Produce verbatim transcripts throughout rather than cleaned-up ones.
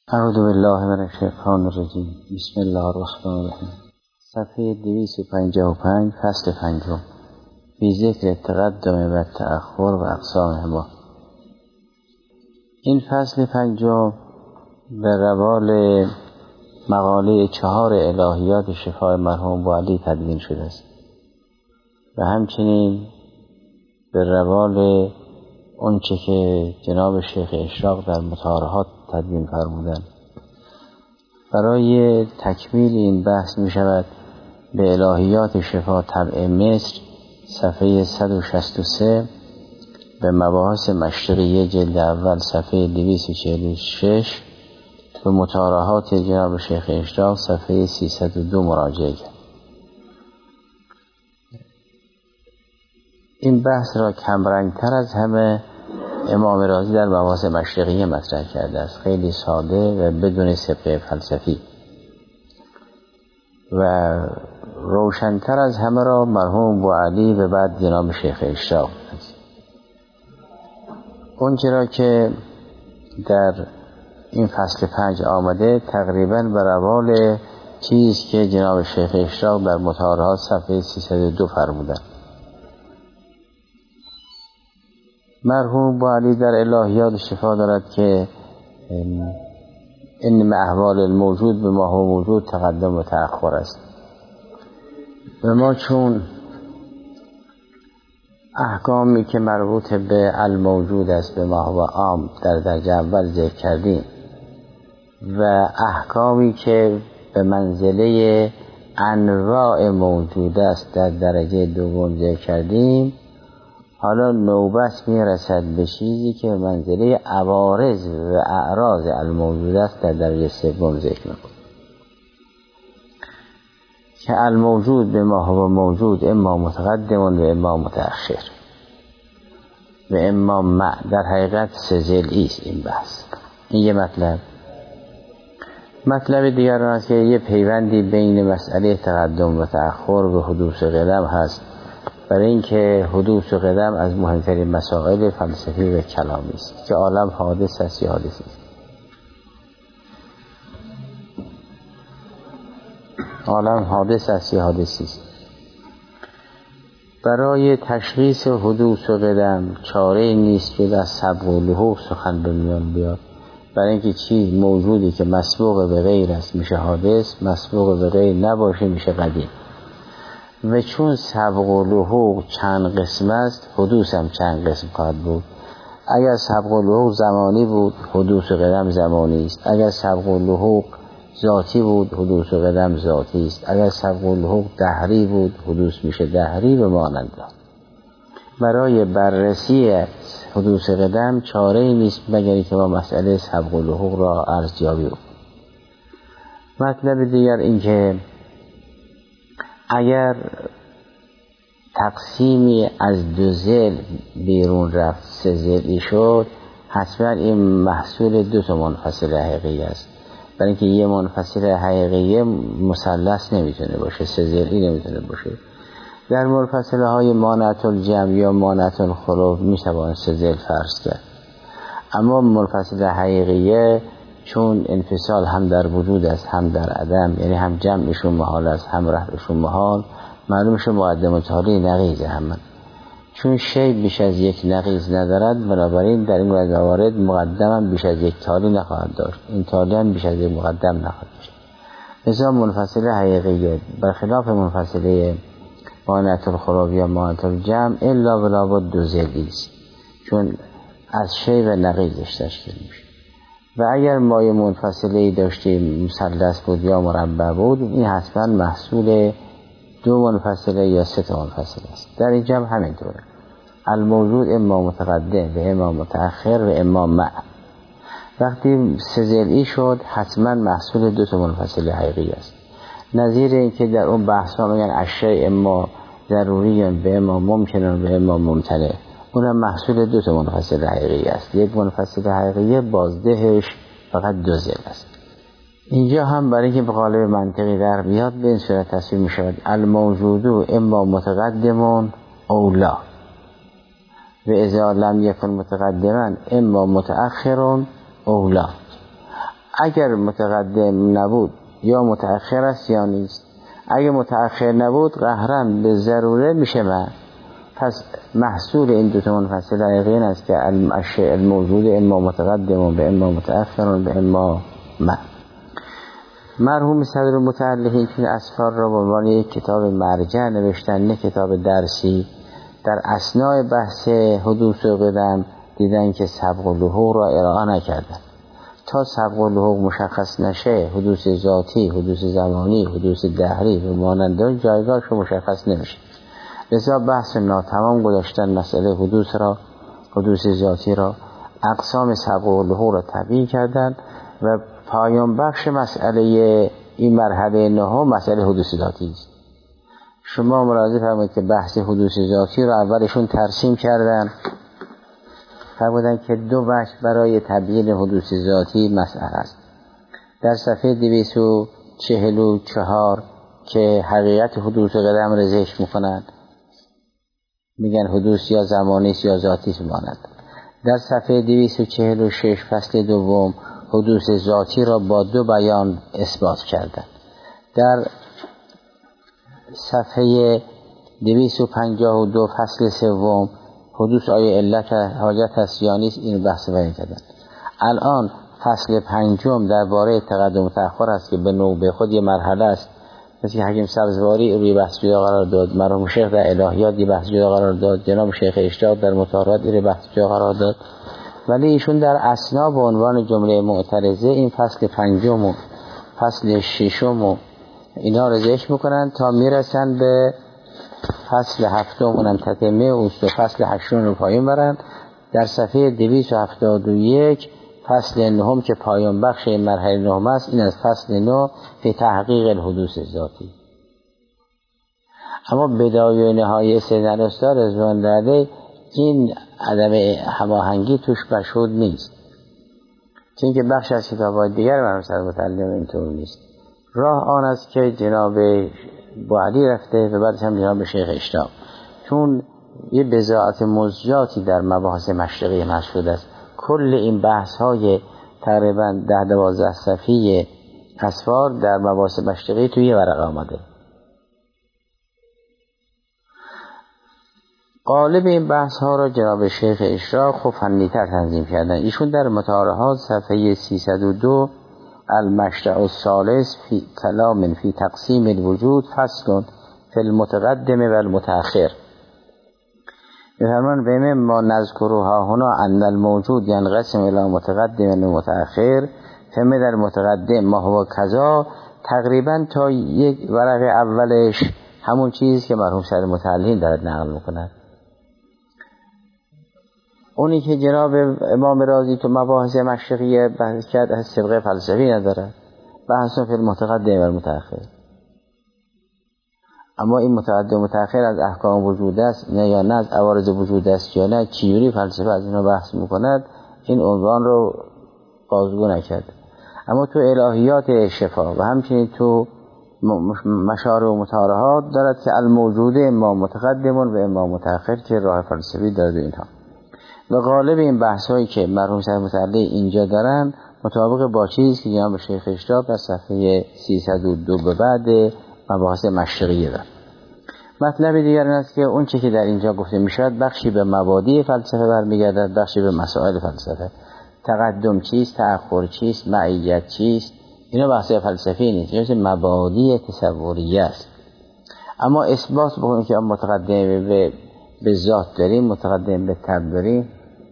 اعوذ بالله من الشیطان الرجیم. بسم الله الرحمن الرحیم. صفحه دویست و پنجاه و پنج، فصل پنجم، فی ذکر تقدم و تأخر و اقسامهما. این فصل پنجم به روال مقاله چهار الهیات شفای مرحوم بوعلی تدوین شده است و همچنین به روال اونچه که جناب شیخ اشراق در مطارحات تدوین فرمودند. برای تکمیل این بحث می شود به الهیات شفا طبع مصر صفحه صد و شصت و سه، به مباحث مشرقیه جلد اول صفحه دویست و چهل و شش، به مطارحات جناب شیخ اشراق صفحه سیصد و دو مراجعه کرد. این بحث را کمرنگتر از همه امام رازی در مباحث مشرقیه مطرح کرده است، خیلی ساده و بدون سبقه فلسفی، و روشنتر از همه را مرحوم بوعلی و بعد جناب شیخ اشراق. اون چرا که در این فصل پنج آمده تقریبا به روال چیز که جناب شیخ اشراق در مطارحات صفحه سیصد و دو فرمودند. مرحوم بوعلی در الهیات شفا دارد که این احوال الموجود به ما هو موجود تقدم و تأخر است و ما چون احکامی که مربوط به الموجود است به ما هو عام در درجه اول ذکر کردیم و احکامی که به منزله انواع موجود است در درجه دوم ذکر کردیم، حالا نوبت میرسد به چیزی که منزله عوارض و اعراض الموجود است در درجه سوم ذکر می‌کنیم که الموجود به ما هو موجود اما متقدم و اما متأخر و اما مع. در حقیقت سه ضلعی است این بحث. این یه مطلب. مطلب دیگر آن است که یه پیوندی بین مسئله تقدم و تأخر و حدوث قدم هست، برای اینکه حدوث و قدم از مهمترین مسائل فلسفی و کلامی است که عالم حادث است یا حادثی است. عالم حادث است یا حادثی است. برای تشخیص حدوث و قدم چاره نیست جز از سبق و لحوق سخن به میان بیاد، برای اینکه چیز موجودی که مسبوق به غیر است میشه حادث، مسبوق به غیر نباشه میشه قدیم. و چون سبق و لحوق چند قسم است، حدوث هم چند قسم خواهد بود. اگر سبق و لحوق زمانی بود، حدوث و قدم زمانی است. اگر سبق و لحوق ذاتی بود، حدوث و قدم ذاتی است. اگر سبق و لحوق دهری بود، حدوث میشه دهری و مانند. برای بررسی حدوث قدم چاره ای نیست مگر که با مسئله سبق و لحوق را ارزیابی کنیم. مطلب دیگر این که اگر تقسیمی از دو ضلع بیرون رفت سه ضلعی شد، حتما این محصول دو تا منفصل حقیقی است، برای اینکه یه منفصل حقیقی مثلث نمیتونه باشه، سه ضلعی نمیتونه باشه. در منفصله های مانعة الجمع یا مانعة الخلو میتوان سه ضلع فرض کرد، اما منفصل حقیقیه چون انفصال هم در وجود است هم در عدم، یعنی هم جمعشون محال است هم رفعشون محال، معلوم شد مقدم و تالی نقیض هم، چون شی بیش از یک نقیض ندارد، بنابراین در این موارد مقدم هم بیش از یک تالی نخواهد داشت، این تالی هم بیش از یک مقدم نخواهد داشت. لذا منفصله حقیقیه برخلاف منفصله مانعة الخلو یا مانعة الجمع الا بلا با دو ضلعی است، چون از شی و نقیضش تشکیل میشه. و اگر مایه منفصله داشتیم مثلث بود یا مربع بود، این حتما محصول دو منفصله یا سه تا منفصله است. در این جمع همینطوره، الموجود اما متقدم و اما متأخر و اما مع. وقتی سه ضلعی شد حتما محصول دو تا منفصله حقیقی است، نظیر اینکه در اون بحثا میگن اشیاء اما ضروری به اما ممکن به اما ممتنع، اونم محصول دو تا منفصل حقیقی است. یک منفصل حقیقی بازدهش فقط دو ضلع است. اینجا هم برای اینکه به قالب منطقی در بیاد به این صورت تصویر می شود الموجود اما متقدم اولا و اذا لم یکن متقدما اما متأخر اولا. اگر متقدم نبود یا متأخر است یا نیست. اگر متأخر نبود قهراً به ضروره میشه من. پس محصول این دو تا منفصل حقیقی این است که الموجود اما متقدم و به اما متأخر و به اما ما. مرحوم صدرالمتعلقین این اسفار را به عنوان یک کتاب مرجع نوشتن، نه کتاب درسی. در اثناء بحث حدوث و قدم دیدن که سبق و لحوق را ارائه نکردن. تا سبق و لحوق مشخص نشه، حدوث ذاتی، حدوث زمانی، حدوث دهری و مانند جایگاهش مشخص نمیشه. لذا بحث ناتمام گذاشتن مسئله حدوث را، حدوث ذاتی را، اقسام سبق و لحوق را تبیین کردن و پایان بخش مسئله این مرحله نهم مسئله حدوث ذاتی است. شما ملاحظه فرمایید که بحث حدوث ذاتی را اولشون ترسیم کردن، فرمودن که دو بخش برای تبیین حدوث ذاتی مسئله است. در صفحه دویست و چهل و چهار که حقیقت حدوث قدم را ذکر میکنند، میگن حدوث یا زمانی است یا ذاتی است مانند. در صفحه دویست و چهل و شش فصل دوم حدوث ذاتی را با دو بیان اثبات کردند. در صفحه دویست و پنجاه و دو فصل سوم حدوث آیا علت حاجت است یا نیست این بحث بیان کردند. الان فصل پنجم درباره تقدم و تأخر است که به نوبه خود یه مرحله است. مثل حکیم سبزواری روی بحث جدا قرار داد، مرحوم شیخ در الهیات یه بحث جدا قرار داد، جناب شیخ اشتیاق در مطهرات یه بحث جدا قرار داد. ولی ایشون در اثنا به عنوان جمله معترضه این فصل پنجم و فصل ششم و اینا رو ذکر میکنن تا میرسن به فصل هفتم اونم تتمه اوست و فصل هشتم رو پایان برن. در صفحه دویست و هفتاد و یک فصل نهم که پایان بخش مرحله نهم است، این از فصل نه به تحقیق الحدوث ذاتی. اما بدایه و نهایه سیدن استاد رضوان داده این عدم هماهنگی توش مشهود نیست، چون که بخش از کتاب‌های دیگر مرحوم صدرالمتعلم اینطور نیست. راه آن است که جناب بوعلی رفته و بعدش هم جناب شیخ اشتیاق، چون یه بضاعت مزجاتی در مباحث مشرقی مشهود است. کل این بحث های تقریبا ده دوازده صفحه اسفار در مباحث مشرقی توی یه ورقه آمده. قالب این بحث ها را جناب شیخ اشراق خب فنی‌تر تنظیم کردن. ایشون در مطالعات صفحه سیصد و دو المشرع الثالث فی کلام فی تقسیم الوجود فصل فی المتقدم و المتأخر می‌فرمایند بین ما نذکرها هنا ان الموجود ينقسم الى متقدم و متأخر، فمی در متقدم ما هو کذا، تقریبا تا یک ورق اولش همون چیزی که مرحوم صدرالمتعلقین دارد نقل می‌کند. اونی که جناب امام رازی تو مباحث مشرقی بحث کرد از سبقه فلسفی نداره، بحث فی المتقدم و المتأخر. اما این متقدم و متأخر از احکام وجود است نه یا نه از عوارض وجود است یا نه، چیوری فلسفه از اینا بحث میکند، این عنوان رو بازگو نکرد. اما تو الهیات شفا و همچنین تو مشارع و مطالعات دارد که الموجود اما متقدم و اما متأخر که راه فلسفی دارد اینها. و غالب این بحث هایی که مرحوم صدرالمتعلق اینجا دارن مطابق با چیزی که جناب شیخ اشتیاق در صفحه سیصد و دو به بعد مباحث مشرقی دارد. مطلب دیگر این است که اون چیزی که در اینجا گفته می شود بخشی به مبادی فلسفه برمیگردد، بخشی به مسائل فلسفه. تقدم چیست، تأخر چیست، معیت چیست، اینا بحث فلسفی نیست، این مبادی تصوریه است. اما اثبات بکنیم که متقدم به به ذات داریم، متقدم به تب داریم،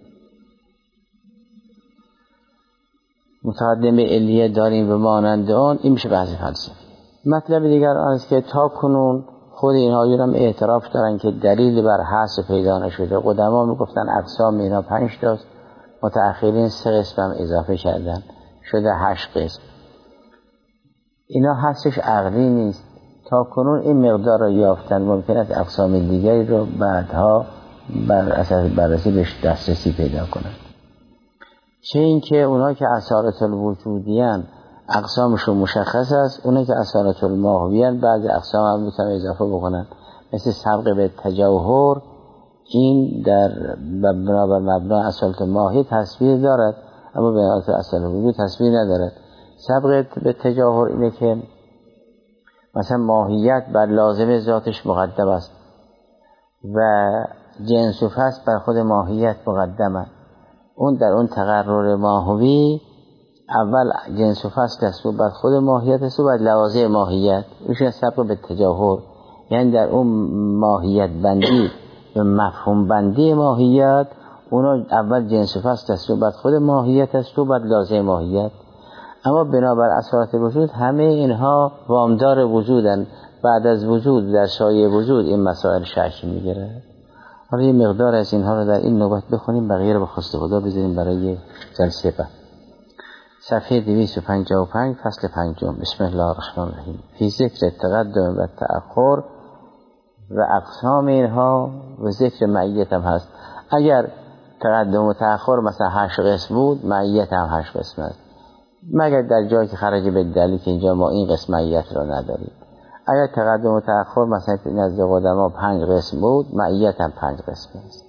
متقدم به علیه داریم و مانند آن، این میشه بحث فلسفی. مطلب دیگر آن است که تا کنون خود اینها هم اعتراف دارن که دلیل بر حذف پیدا نشده. قدما میگفتن اقسام اینا پنج تاست، متأخرین سه قسم هم اضافه کردن، شده هشت قسم. اینا حذفش عقلی نیست. تا کنون این مقدار را یافتن، ممکن است اقسام دیگری رو بعدها بر اساس بررسی بهش دسترسی پیدا کنند. چه این که اونا که اثارت الوجودیان اقسامشون مشخص است، اونا که اثارت الماهویان بعضی اقسام هم میتونن اضافه بکنن، مثل سبق به تجوهر، این در مبنا و مبنا اصالت ماهی تصویر دارد اما به اصالت وجود تصویر ندارد. سبق به تجاهر اینه که مثلا ماهیت بر لازم ذاتش مقدم است و جنس و فصل بر خود ماهیت مقدمه. اون در اون تقرر ماهوی اول جنس و فصل است و بعد خود ماهیت است و بعد لوازم ماهیت. میشه سبق به تجاهر، یعنی در اون ماهیت بندی و مفهوم بندی ماهیت اونا اول جنس و فصل است و بعد خود ماهیت است و بعد لازم ماهیت. اما بنابر اصالت وجود همه اینها وامدار وجودن، بعد از وجود در سایه وجود این مسائل شکل میگیره. حالا یه مقدار از اینها رو در این نوبت بخونیم، بقیه رو به خواست خدا بذاریم برای جلسه بعد. صفحه دویست و پنجاه و پنج فصل پنجم. بسم الله الرحمن الرحیم. فی ذکر تقدم و تأخر و اقسام اینها و ذکر معیت هم هست. اگر تقدم و تأخر مثلا هشت قسم بود، معیت هم هشت قسم است، مگر در جایی که خرج به دلیل که اینجا ما این قسم معیت را نداریم. اگر تقدم و تأخر مثلا نزد قدما پنج قسم بود، معیت هم پنج قسم است.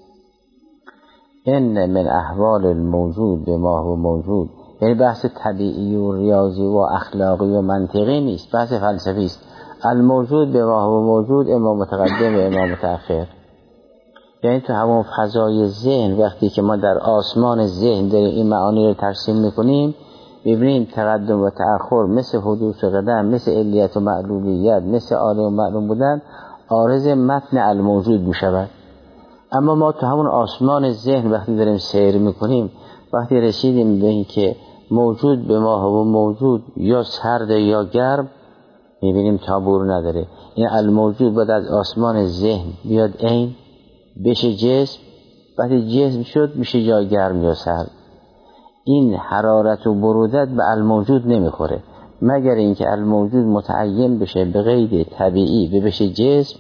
این من احوال الموجود به ما هو موجود، یعنی بحث طبیعی و ریاضی و اخلاقی و منطقی نیست، بحث فلسفی است. الموجود به ما هو موجود اما متقدم و اما متأخر، یعنی تو همون فضای ذهن وقتی که ما در آسمان ذهن داریم این معانی رو ترسیم میکنیم، ببینیم تقدم و تأخر مثل حدوث و قدم، مثل علیت و معلولیت، مثل عالم و معلوم بودن عارض متن الموجود میشود. اما ما تو همون آسمان ذهن وقتی داریم سیر میکنیم، وقتی رسیدیم به این که موجود به ما هو موجود یا سرد یا گرم، میبینیم تابور نداره. این الموجود باید از آسمان ذهن بیاد عین بشه جسم، وقتی جسم شد میشه یا گرم یا سرد. این حرارت و برودت به الموجود نمیخوره مگر اینکه الموجود متعین بشه به قید طبیعی به بشه جسم.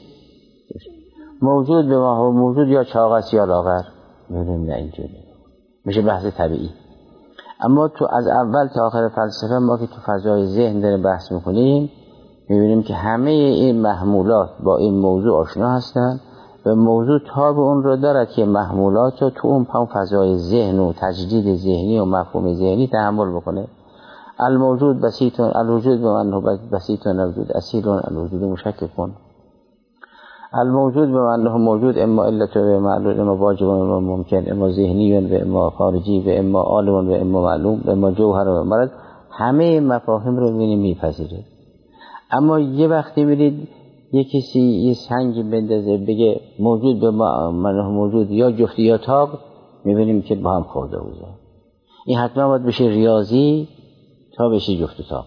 موجود به ما هو موجود یا چاقس یا لاغر، میبینیم نه اینجوری میشه بحث طبیعی. اما تو از اول تا آخر فلسفه ما که تو فضای ذهن داریم بحث میکنیم، میبینیم که همه این محمولات با این موضوع آشنا هستن و موضوع تاب اون رو دارد که محمولات رو تو اون فضای ذهن و تجدید ذهنی و مفهوم ذهنی تحمل بکنه. الموجود بسیطون، الوجود به من بسیطون، الوجود اسیرون، الوجود مشککون. الموجود به من موجود اما علت و معلول، اما واجب و اما ممکن، اما ذهنی و اما خارجی و اما عالم و اما معلوم و اما جوهر و مرد. همه مفاهیم رو ببینیم میپذیره. اما یه وقتی میرید یه کسی یه سنگی بندازه بگه موجود به من موجود یا جفتی یا تاق، میبینیم که با هم خورده بوده. این حتما باید بشه ریاضی تا بشه جفت و تاق،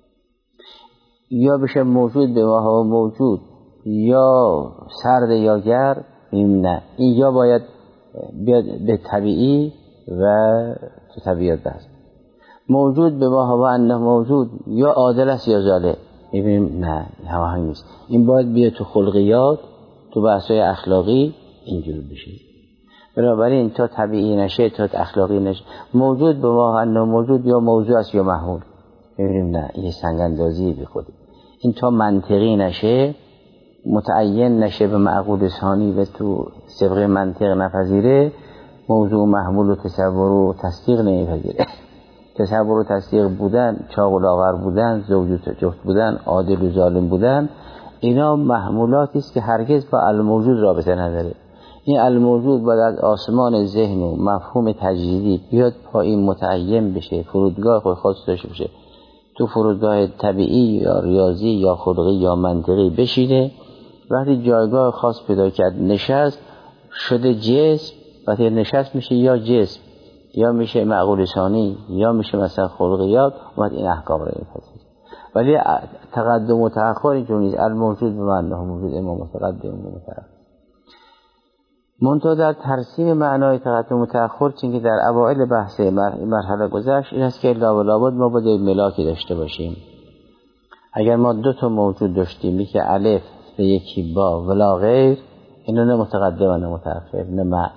یا بشه موجود به ما موجود یا سرد یا گرم. این نه، این یا باید بیاد به طبیعی و تو طبیعت بست. موجود به ما هوا انه موجود یا عادل است یا ظالم، میبینیم نه هماهنگ نیست. این باید بیاد تو خلقیات، تو بحث‌های اخلاقی اینجور بشه. بنابراین تا طبیعی نشه تا اخلاقی نشه. موجود به ما انه موجود یا موضوع است یا محمول، میبینیم نه این سنگ اندازی بی خودی. این تا منطقی نشه، متعین نشه به معقول ثانی و تو سبق منطق نپذیره، موضوع محمول و تصور و تصدیق نمیپذیره. تصور و تصدیق بودن، چاق و لاغر بودن، زوج و جفت بودن، عادل و ظالم بودن، اینا محمولاتی است که هرگز با الموجود رابطه نداره. این الموجود باید از آسمان ذهن و مفهوم تجدیدی بیاد پایین متعین بشه، فرودگاه خود خاص داشته باشه، تو فرودگاه طبیعی یا ریاضی یا خلقی یا منطقی بشینه. وقتی جایگاه خاص پیدا کرد نشست شده جسم، وقتی نشست میشه یا جسم یا میشه معقول ثانی یا میشه مثلا خلقیات، اومد این احکام رو میپذیره. ولی تقدم و تأخر اینجور نیست. الموجود به معنی موجود اما متقدم و متأخر. منتها در ترسیم معنای تقدم و تأخر چون که در اوائل بحث مرحله گذشت این است که لابد ما باید ملاکی داشته باشیم. اگر ما دو تا موجود داشتیم، یکی الف و یکی با ولا غیر، اینا نه متقدم و نه متأخر نه مع.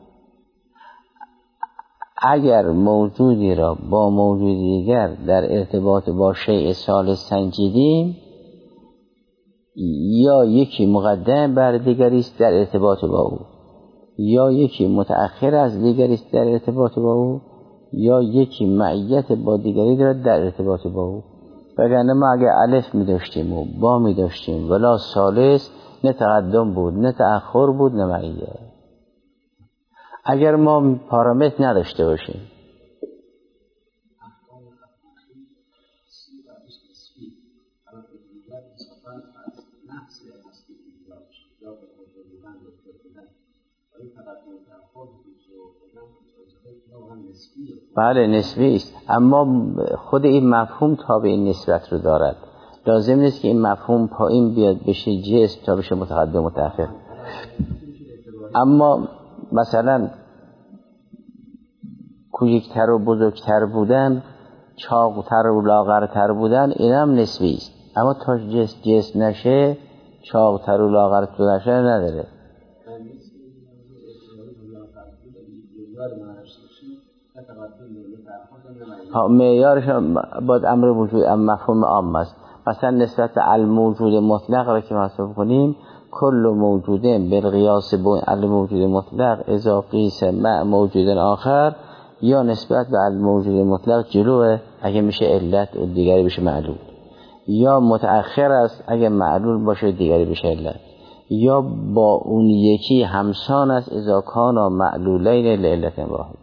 اگر موجودی را با موجود دیگر در ارتباط با شیء ثالث سنجیدیم، یا یکی مقدم بر دیگری است در ارتباط با او، یا یکی متأخر از دیگری است در ارتباط با او، یا یکی معیت با دیگری دارد در ارتباط با او. وگرنه ما اگه الف می داشتیم و با می داشتیم ولا ثالث، نه تقدم بود نه تأخر بود نه معیت. اگر ما پارامتر نداشته باشیم بله نسبی است، اما خود این مفهوم تابع این نسبت رو دارد. لازم نیست که این مفهوم پایین بیاد بشه جسم تا بشه متقدم متأخر. اما مثلا کوچکتر و بزرگتر بودن، چاقتر و لاغرتر بودن، این هم نسبی است. اما تا جسم جسم نشه، چاقتر و لاغرتر نشه نداره. ها معیارش باید امر وجود مفهوم عام است. مثلا نسبت الموجود مطلق را که محسوب کنیم، کل موجودین بالقیاس با الموجود مطلق اذا قیس مع موجود آخر، یا نسبت به الموجود مطلق جلوه اگه میشه علت و دیگری بشه معلول، یا متأخر است اگه معلول باشه دیگری بشه علت، یا با اون یکی همسان است اذا کانا معلولین لعلت واحد.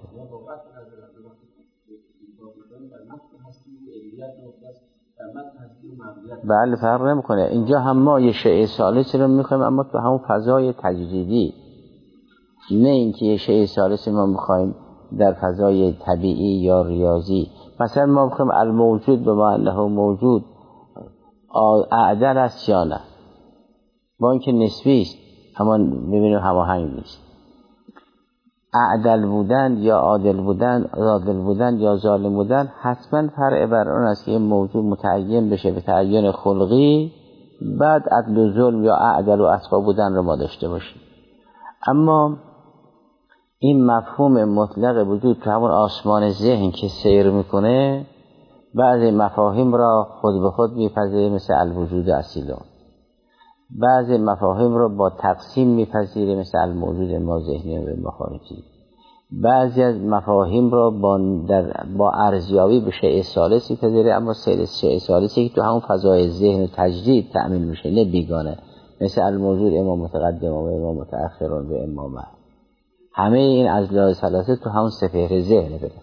بله فرق نمیکنه. اینجا هم ما یه شیء ثالثی رو میخوایم اما تو همون فضای تجدیدی، نه اینکه یه شیء ثالثی ما میخوایم در فضای طبیعی یا ریاضی. مثلا ما میخوایم الموجود به معنی موجود اعدل است یا نه، با اینکه نسبی است اما ببینیم هماهنگ نیست. اعدل بودن یا عادل بودن، عادل بودن یا ظالم بودن، حتما فرع بر اون است که این موضوع متعین بشه به تعین خلقی، بعد عدل و ظلم یا اعدل و اتقا بودن رو ما داشته باشیم. اما این مفهوم مطلق وجود تو همون آسمان ذهن که سیر میکنه، بعضی مفاهیم را خود به خود میپذیره مثل الوجود اصیلون، بعضی مفاهیم را با تقسیم میپذیره مثل الموجود ما ذهنی و مخارجی، بعضی از مفاهیم را با در با ارزیابی به شیء ثالث میپذیره، اما شیء ثالثی که تو همون فضای ذهن و تجدید تأمین میشه نه بیگانه، مثل الموجود اما متقدم و اما متأخر و اما بعد. همه این اضلاع ثلاثه تو همون سپهر ذهن بده.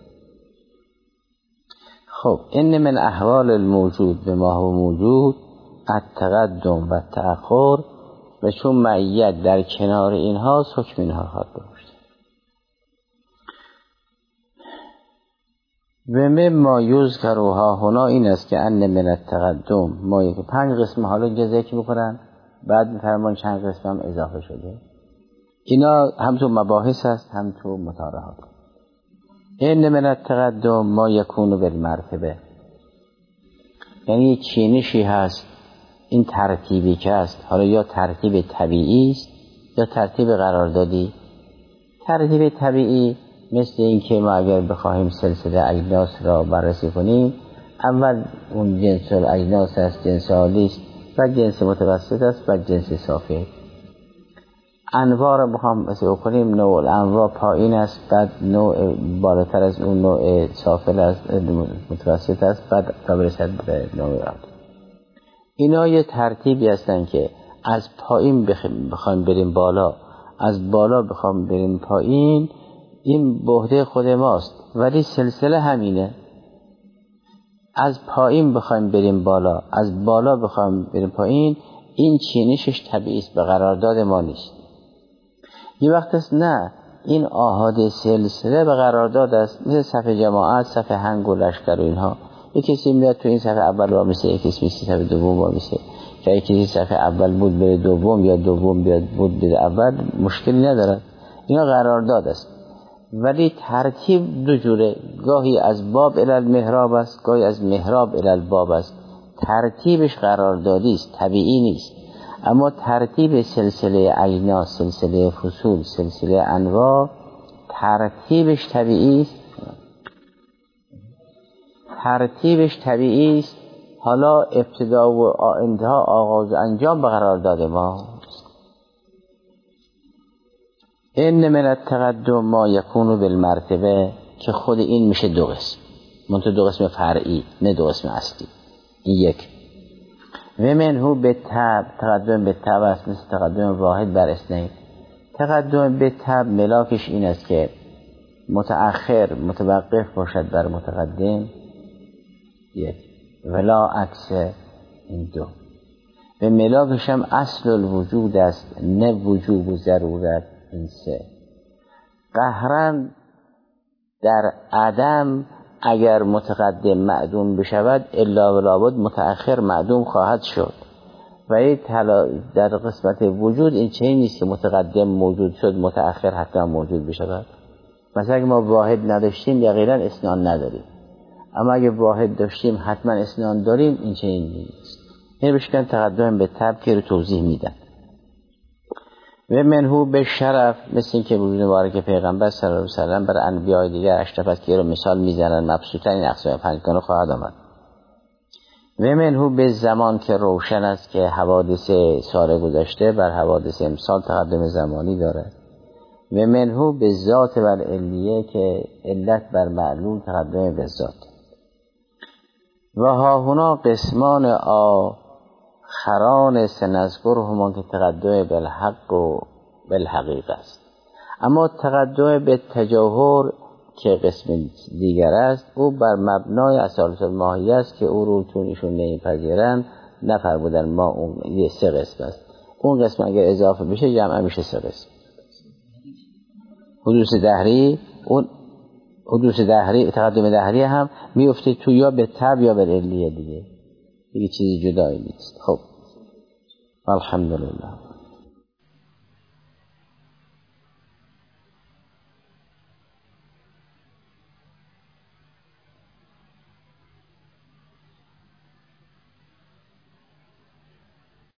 خب این من احوال الموجود به ما هو موجود التقدم و تأخر، و چون معیت در کنار اینها حکم اینها خواهد داشت. و مما یذکرها هنا این است که ان من التقدم ما یک پنج قسم حالا اینجا ذکر میکنن، بعد میفرمان چند قسم هم اضافه شده. اینا هم تو مباحث است هم تو مطالعات. ان من التقدم ما یکون بالمرتبه، یعنی چینشی هست. این ترتیبی که است، حالا یا ترتیب طبیعی است یا ترتیب قراردادی. ترتیب طبیعی مثل این که ما اگر بخواهیم سلسله اجناس را بررسی کنیم، اول اون جنس الاجناس است، جنس عالی است، بعد جنس متوسط است، بعد جنس صافی. انواع را بخوام مثل کنیم، نوع انواع پایین است، بعد نوع بالاتر از اون نوع سافل است، متوسط است، بعد تا برسد به نوع عالی. اینا یه ترتیبی هستن که از پایین بخوایم بریم بالا، از بالا بخوایم بریم پایین، این بحده خود ماست، ولی سلسله همینه. از پایین بخوایم بریم بالا، از بالا بخوایم بریم پایین، این چینشش طبیعی است، به قرارداد ما نیست. یه وقت است نه، این آحاد سلسله به قرارداد است، مثل صف جماعت، صف هنگ و لشکر و اینها. یک کسی میاد تو این صف اول با میشه، یک کسی میشه صف دوم با میشه، که یک کسی صف اول بود بره دوم یا دوم بیاد بود بره اول، مشکلی ندارد. اینا قرارداد است، ولی ترتیب دو جوره، گاهی از باب الی المحراب است، گاهی از محراب الی الباب است. ترتیبش قراردادی است، طبیعی نیست. اما ترتیب سلسله اجناس، سلسله فصول، سلسله انواع، ترتیبش طبیعی است. ترتیبش طبیعی است. حالا ابتدا و انتها، آغاز و انجام به قرارداد ما. ان من التقدم ما یکون بالمرتبه، که خود این میشه دو قسم، منتها دو قسم فرعی نه دو قسم اصلی. این یک. و منهو به تب، تقدم به تب است مثل تقدم واحد بر اثنین. تقدم به تب ملاکش این است که متأخر متوقف باشد بر متقدم، یک، ولا عکس، این دو. و ملاکش هم اصل الوجود است نه وجوب و ضرورت، این سه. قهرن در عدم اگر متقدم معدوم بشود الا و لابد متأخر معدوم خواهد شد. و این در قسمت وجود این چه نیست که متقدم موجود شد متأخر حتی موجود بشود. مثلا اگه ما واحد نداشتیم یقینا اسنان نداریم، اما اگه واحد داشتیم حتما اسنان داریم، این چه نیست. این بشکن تقدم به تب که رو توضیح میدن. و منهو به شرف مثل این که وجود مبارک پیغمبر صلی الله علیه و سلم برای انبیاء دیگر اشرفت که رو مثال میزنن مبسوطن این اقسام پنجگانه خواهد آمد. و منهو به زمان که روشن است که حوادث سال گذشته بر حوادث امسال تقدم زمانی دارد. و منهو به ذات بر علیه که علت بر معلول تقدم به ذات. و ها هنا قسمان آخران سنذکرهما که تقدم بالحق و بالحقیقه است. اما تقدم به تجاهر که قسم دیگر است او بر مبنای اصالت الماهیه است که او رو چون ایشون نمیپذیرند نفرمودن ما اون یه سه قسم است. اون قسم اگر اضافه بشه جمع میشه سه قسم. حدوث دهری، اون حدوث دهری تقدم دهری هم میفته تو یا به تب یا به علیه دیگه، دیگه چیزی جدایی نیست. خب الحمدلله.